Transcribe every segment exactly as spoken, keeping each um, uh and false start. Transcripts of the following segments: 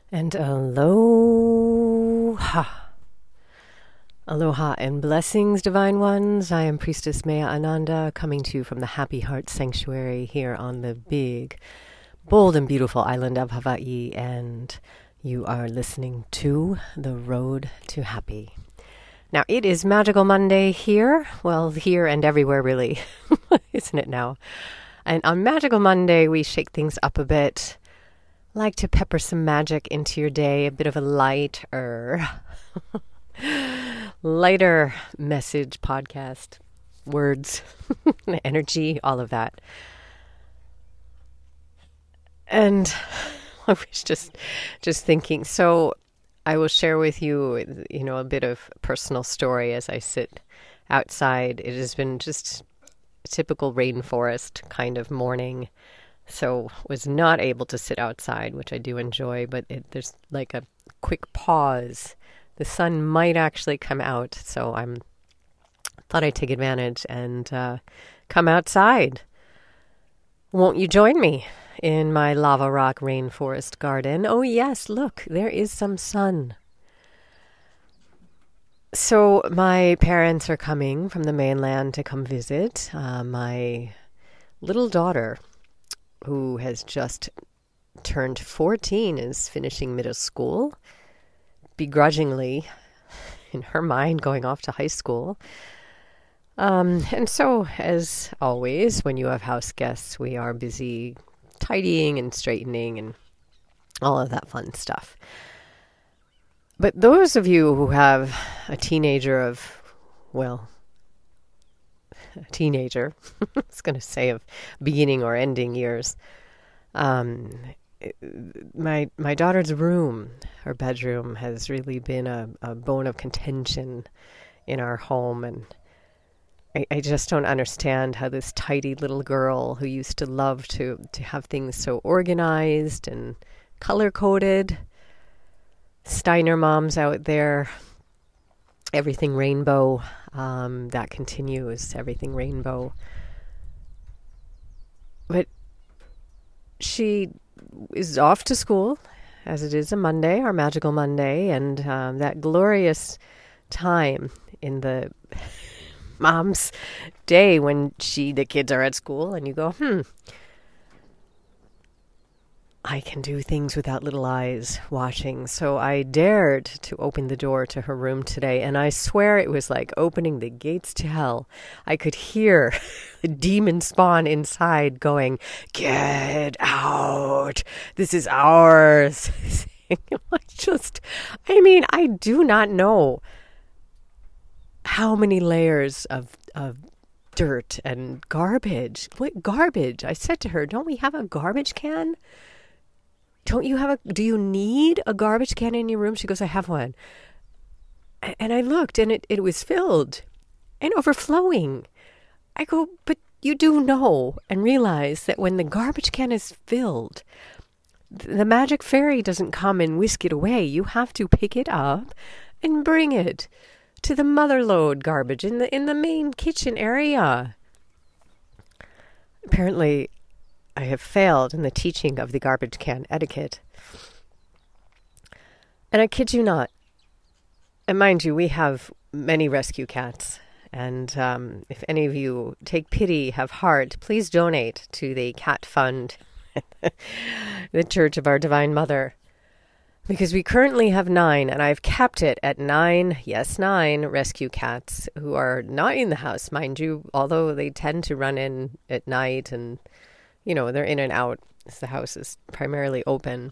And aloha. Aloha and blessings, divine ones. I am Priestess Maya Ananda, coming to you from the Happy Heart Sanctuary here on the big, bold and beautiful island of Hawaii. And you are listening to The Road to Happy. Now, it is Magical Monday here. Well, here and everywhere, really. Isn't it now? And on Magical Monday, we shake things up a bit. Like to pepper some magic into your day, a bit of a lighter, lighter message, podcast, words, energy, all of that. And I was just, just thinking, so I will share with you, you know, a bit of personal story as I sit outside. It has been just a typical rainforest kind of morning. So was not able to sit outside, which I do enjoy, but it, there's like a quick pause. The sun might actually come out, so I'm thought I'd take advantage and uh, come outside. Won't you join me in my lava rock rainforest garden? Oh yes, look, there is some sun. So my parents are coming from the mainland to come visit. Uh, my little daughter, who has just turned fourteen, is finishing middle school, begrudgingly, in her mind, going off to high school. Um, and so, as always, when you have house guests, we are busy tidying and straightening and all of that fun stuff. But those of you who have a teenager of, well, a teenager, I was going to say of beginning or ending years. Um, my my daughter's room, her bedroom, has really been a, a bone of contention in our home. And I, I just don't understand how this tidy little girl who used to love to, to have things so organized and color-coded, Steiner moms out there, everything rainbow, um, that continues, everything rainbow. But she is off to school, as it is a Monday, our magical Monday, and um, that glorious time in the mom's day when she, the kids are at school, and you go, hmm, I can do things without little eyes watching. So I dared to open the door to her room today, and I swear it was like opening the gates to hell. I could hear the demon spawn inside going, "Get out! This is ours." I just, I mean, I do not know how many layers of of dirt and garbage. What garbage? I said to her, "Don't we have a garbage can? Don't you have a, do you need a garbage can in your room?" She goes, "I have one." And I looked and it, it was filled and overflowing. I go, "But you do know and realize that when the garbage can is filled, the magic fairy doesn't come and whisk it away. You have to pick it up and bring it to the mother load garbage in the in the main kitchen area." Apparently, I have failed in the teaching of the garbage can etiquette. And I kid you not. And mind you, we have many rescue cats. And um, if any of you take pity, have heart, please donate to the cat fund, the Church of Our Divine Mother. Because we currently have nine, and I've capped it at nine, yes, nine rescue cats who are not in the house, mind you, although they tend to run in at night and you know, they're in and out as the house is primarily open.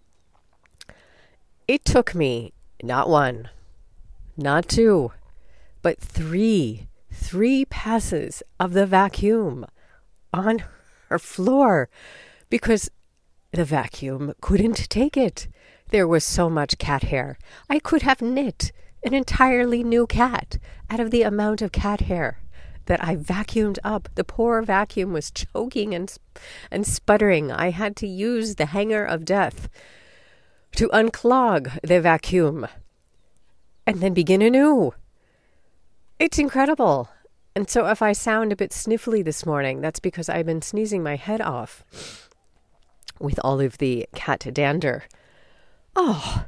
It took me not one, not two, but three, three passes of the vacuum on her floor because the vacuum couldn't take it. There was so much cat hair. I could have knit an entirely new cat out of the amount of cat hair that I vacuumed up. The poor vacuum was choking and and sputtering. I had to use the hanger of death to unclog the vacuum and then begin anew. It's incredible. And so if I sound a bit sniffly this morning, that's because I've been sneezing my head off with all of the cat dander Oh,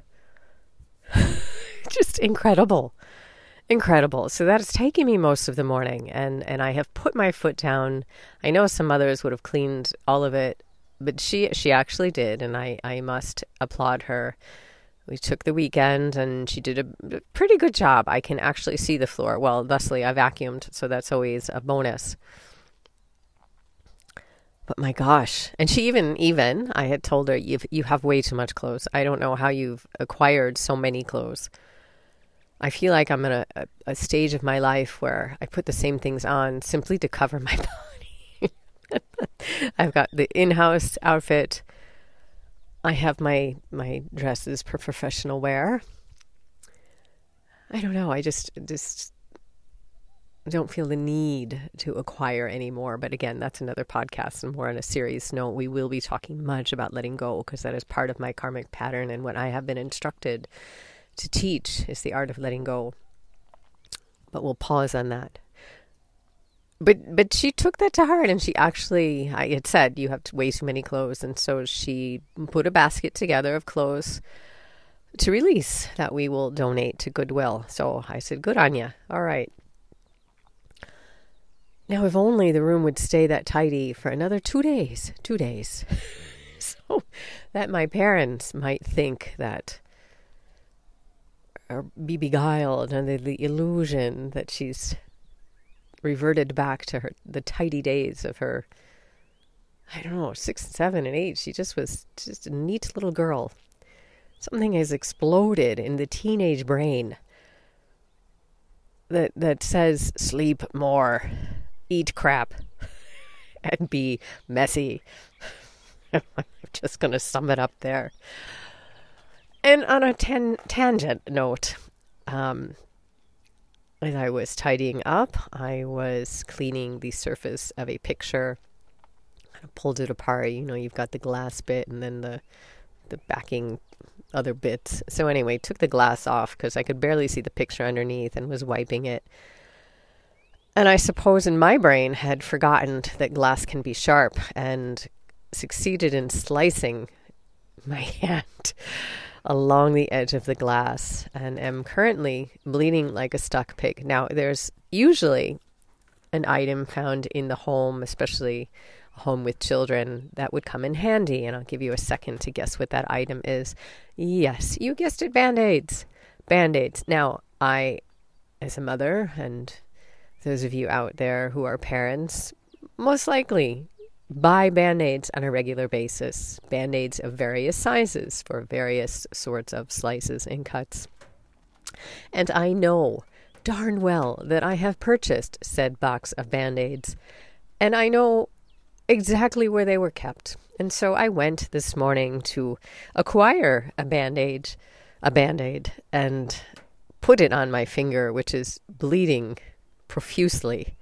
just incredible. Incredible. So that is taking me most of the morning, and, and I have put my foot down. I know some others would have cleaned all of it, but she she actually did, and I, I must applaud her. We took the weekend, and she did a pretty good job. I can actually see the floor. Well, thusly, I vacuumed, so that's always a bonus. But my gosh. And she even, even, I had told her, You've, you have way too much clothes. I don't know how you've acquired so many clothes. I feel like I'm in a, a, a stage of my life where I put the same things on simply to cover my body. I've got the in-house outfit. I have my, my dresses for professional wear. I don't know. I just, just don't feel the need to acquire anymore. But again, that's another podcast and more on a serious note. We will be talking much about letting go, because that is part of my karmic pattern, and what I have been instructed to teach is the art of letting go. But we'll pause on that. But but she took that to heart, and she actually, I had said, you have way too many clothes. And so she put a basket together of clothes to release that we will donate to Goodwill. So I said, good on you. All right. Now, if only the room would stay that tidy for another two days, two days. So that my parents might think that, or be beguiled under the illusion that she's reverted back to her the tidy days of her, I don't know, six, seven, and eight. She just was just a neat little girl. Something has exploded in the teenage brain that that says sleep more, eat crap, and be messy. I'm just going to sum it up there. And on a tan- tangent note, um, as I was tidying up, I was cleaning the surface of a picture. I pulled it apart. You know, you've got the glass bit and then the the backing other bits. So anyway, took the glass off because I could barely see the picture underneath, and was wiping it. And I suppose in my brain had forgotten that glass can be sharp, and succeeded in slicing my hand along the edge of the glass, and am currently bleeding like a stuck pig. Now, there's usually an item found in the home, especially a home with children, that would come in handy, and I'll give you a second to guess what that item is. Yes, you guessed it, Band-Aids. Band-Aids. Now, I, as a mother, and those of you out there who are parents, most likely buy Band-Aids on a regular basis. Band-Aids of various sizes for various sorts of slices and cuts. And I know darn well that I have purchased said box of Band-Aids, and I know exactly where they were kept. And so I went this morning to acquire a Band-Aid, a Band-Aid, and put it on my finger, which is bleeding profusely.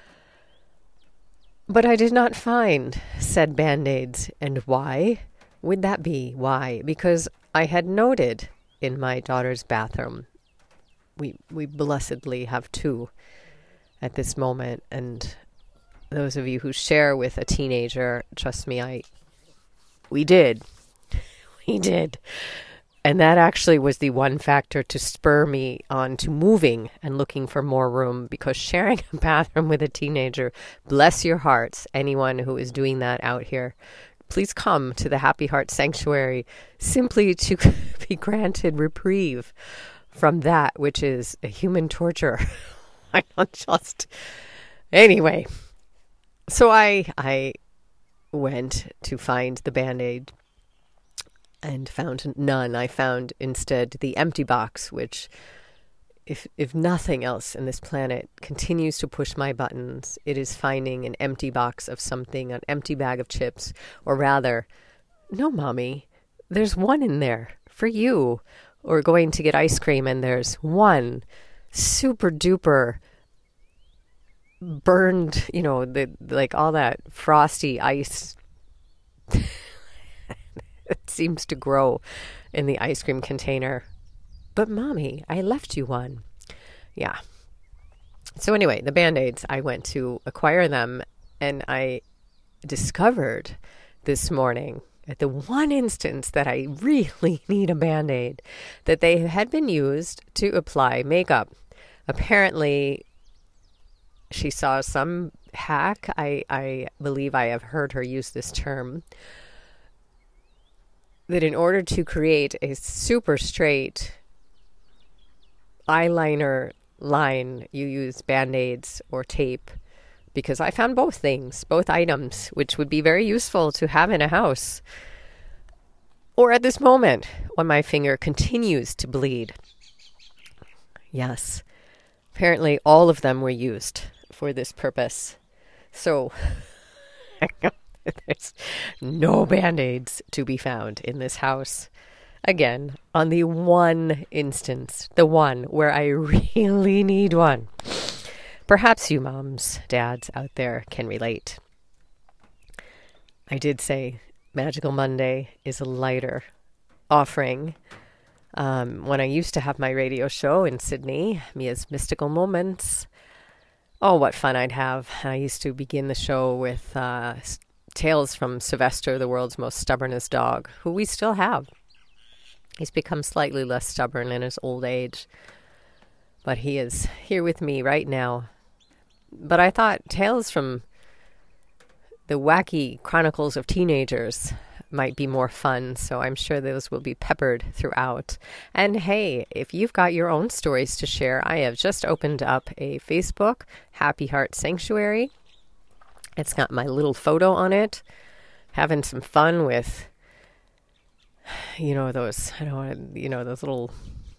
But I did not find said Band-Aids. And why would that be? Why? Because I had noted in my daughter's bathroom, we we blessedly have two at this moment, and those of you who share with a teenager, trust me, I we did. We did. And that actually was the one factor to spur me on to moving and looking for more room, because sharing a bathroom with a teenager, bless your hearts, anyone who is doing that out here, please come to the Happy Heart Sanctuary simply to be granted reprieve from that which is a human torture. I don't just... Anyway, so I I went to find the Band-Aid, and found none. I found instead the empty box, which, if if nothing else in this planet continues to push my buttons, it is finding an empty box of something, an empty bag of chips, or rather, no, Mommy, there's one in there for you. Or going to get ice cream, and there's one super duper burned, you know, the like all that frosty ice. It seems to grow in the ice cream container. But Mommy, I left you one. Yeah. So anyway, the Band-Aids, I went to acquire them, and I discovered this morning at the one instance that I really need a Band-Aid, that they had been used to apply makeup. Apparently, she saw some hack. I, I believe I have heard her use this term. That in order to create a super straight eyeliner line, you use Band-Aids or tape. Because I found both things, both items, which would be very useful to have in a house. Or at this moment, when my finger continues to bleed. Yes, apparently all of them were used for this purpose. So, there's no Band-Aids to be found in this house. Again, on the one instance, the one where I really need one. Perhaps you moms, dads out there can relate. I did say Magical Monday is a lighter offering. Um, when I used to have my radio show in Sydney, Mia's Mystical Moments, oh, what fun I'd have. I used to begin the show with uh, tales from Sylvester, the world's most stubbornest dog, who we still have. He's become slightly less stubborn in his old age, but he is here with me right now. But I thought tales from the wacky chronicles of teenagers might be more fun, so I'm sure those will be peppered throughout. And hey, if you've got your own stories to share, I have just opened up a Facebook, Happy Heart Sanctuary. It's got my little photo on it, having some fun with, you know, those, I don't want to, you know, those little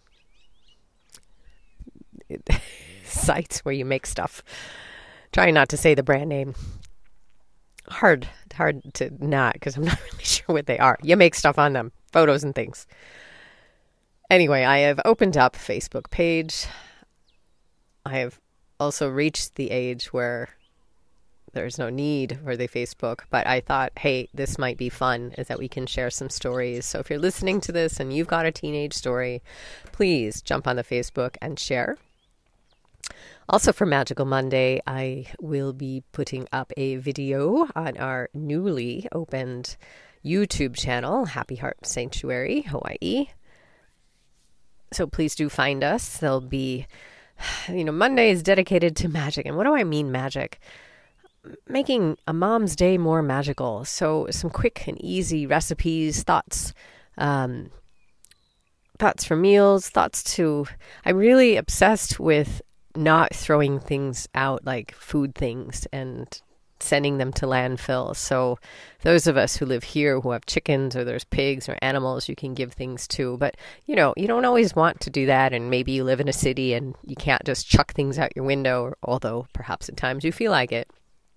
sites where you make stuff. Trying not to say the brand name. Hard, hard to not, because I'm not really sure what they are. You make stuff on them, photos and things. Anyway, I have opened up a Facebook page. I have also reached the age where there's no need for the Facebook, but I thought, hey, this might be fun, is that we can share some stories. So if you're listening to this and you've got a teenage story, please jump on the Facebook and share. Also for Magical Monday, I will be putting up a video on our newly opened YouTube channel, Happy Heart Sanctuary, Hawaii. So please do find us. There'll be, you know, Monday is dedicated to magic. And what do I mean magic? Making a mom's day more magical. So some quick and easy recipes, thoughts, um, thoughts for meals, thoughts to, I'm really obsessed with not throwing things out like food things and sending them to landfill. So those of us who live here who have chickens or there's pigs or animals you can give things to. But, you know, you don't always want to do that. And maybe you live in a city and you can't just chuck things out your window, although perhaps at times you feel like it.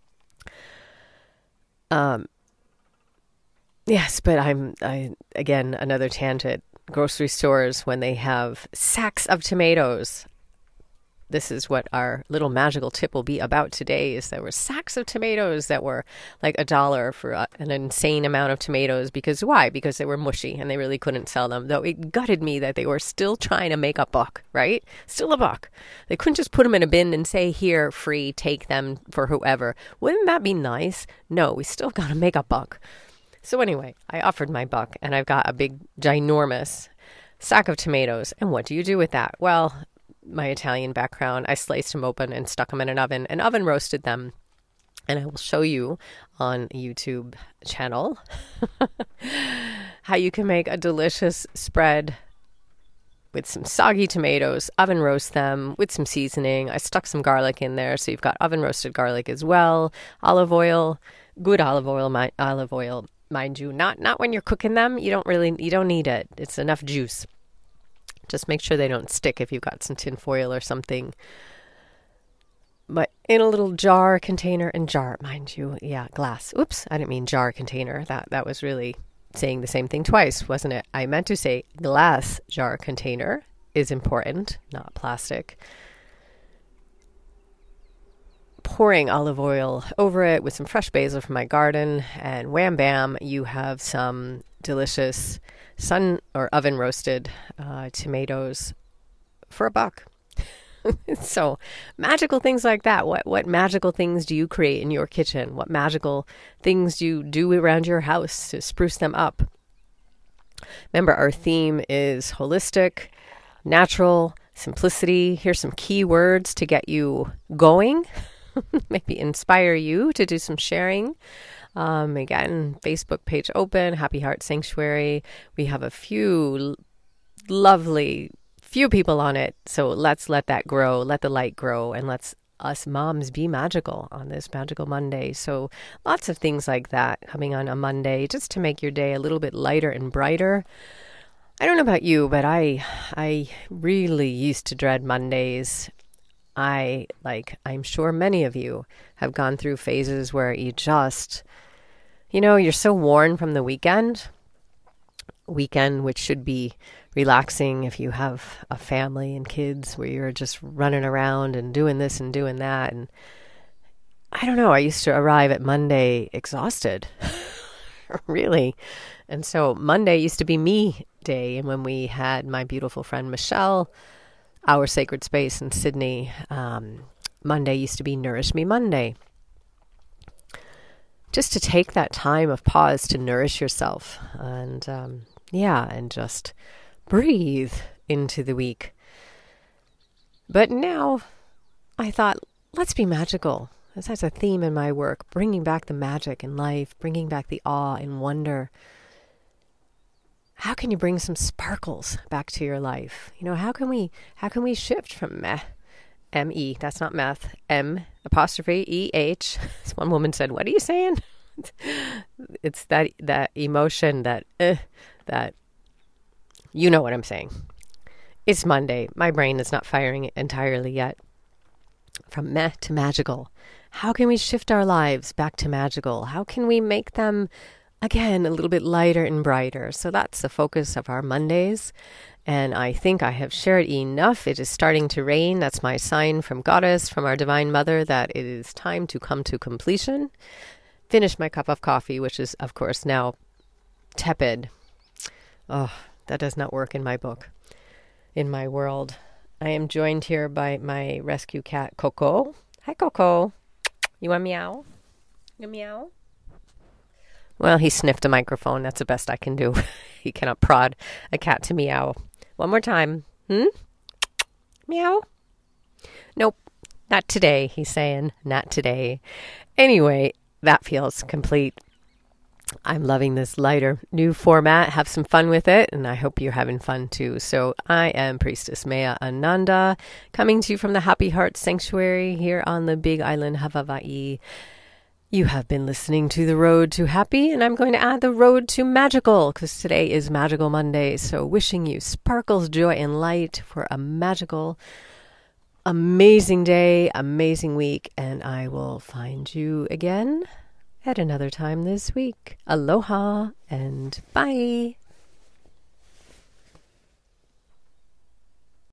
Um. Yes, but I'm, I again, another tangent. Grocery stores, when they have sacks of tomatoes, this is what our little magical tip will be about today, is there were sacks of tomatoes that were like a dollar for a, an insane amount of tomatoes. Because why? Because they were mushy and they really couldn't sell them. Though it gutted me that they were still trying to make a buck, right? Still a buck. They couldn't just put them in a bin and say, here, free, take them for whoever. Wouldn't that be nice? No, we still got to make a buck. So anyway, I offered my buck and I've got a big, ginormous sack of tomatoes. And what do you do with that? Well, my Italian background, I sliced them open and stuck them in an oven and oven roasted them. And I will show you on YouTube channel how you can make a delicious spread with some soggy tomatoes, oven roast them with some seasoning. I stuck some garlic in there, so you've got oven roasted garlic as well. Olive oil, good olive oil, my, olive oil, mind you. Not not when you're cooking them. You don't really you don't need it. It's enough juice. Just make sure they don't stick if you've got some tin foil or something. But in a little jar container, and jar, mind you, yeah, glass. Oops, I didn't mean jar container. That that was really saying the same thing twice, wasn't it? I meant to say glass jar container is important, not plastic. Pouring olive oil over it with some fresh basil from my garden, and wham bam, you have some delicious sun or oven roasted uh, tomatoes for a buck. So magical things like that. What what magical things do you create in your kitchen? What magical things do you do around your house to spruce them up? Remember, our theme is holistic, natural, simplicity. Here's some key words to get you going, maybe inspire you to do some sharing. Um, again, Facebook page open, Happy Heart Sanctuary. We have a few l- lovely, few people on it. So let's let that grow, let the light grow, and let's us moms be magical on this Magical Monday. So lots of things like that coming on a Monday, just to make your day a little bit lighter and brighter. I don't know about you, but I I really used to dread Mondays. I, like, I'm sure many of you have gone through phases where you just, you know, you're so worn from the weekend. Weekend, which should be relaxing if you have a family and kids, where you're just running around and doing this and doing that. And I don't know, I used to arrive at Monday exhausted, really. And so Monday used to be me day. And when we had my beautiful friend Michelle, our sacred space in Sydney, um, Monday used to be Nourish Me Monday. Just to take that time of pause to nourish yourself, and um, yeah, and just breathe into the week. But now I thought, let's be magical. That's a theme in my work, bringing back the magic in life, bringing back the awe and wonder. How can you bring some sparkles back to your life? You know, how can we how can we shift from meh, M E, that's not meth, M apostrophe E H. As one woman said, what are you saying? It's that that emotion, that uh, that, you know what I'm saying. It's Monday. My brain is not firing entirely yet. From meh to magical. How can we shift our lives back to magical? How can we make them, again, a little bit lighter and brighter? So that's the focus of our Mondays. And I think I have shared enough. It is starting to rain. That's my sign from Goddess, from our Divine Mother, that it is time to come to completion. Finish my cup of coffee, which is, of course, now tepid. Oh, that does not work in my book, in my world. I am joined here by my rescue cat, Coco. Hi, Coco. You want meow? You meow? Well, he sniffed a microphone. That's the best I can do. He cannot prod a cat to meow. One more time. Hmm? Meow? Nope. Not today, he's saying. Not today. Anyway, that feels complete. I'm loving this lighter new format. Have some fun with it, and I hope you're having fun too. So I am Priestess Maya Ananda, coming to you from the Happy Heart Sanctuary here on the Big Island of Hawaii. You have been listening to The Road to Happy, and I'm going to add The Road to Magical, because today is Magical Monday. So wishing you sparkles, joy, and light for a magical, amazing day, amazing week, and I will find you again at another time this week. Aloha and bye.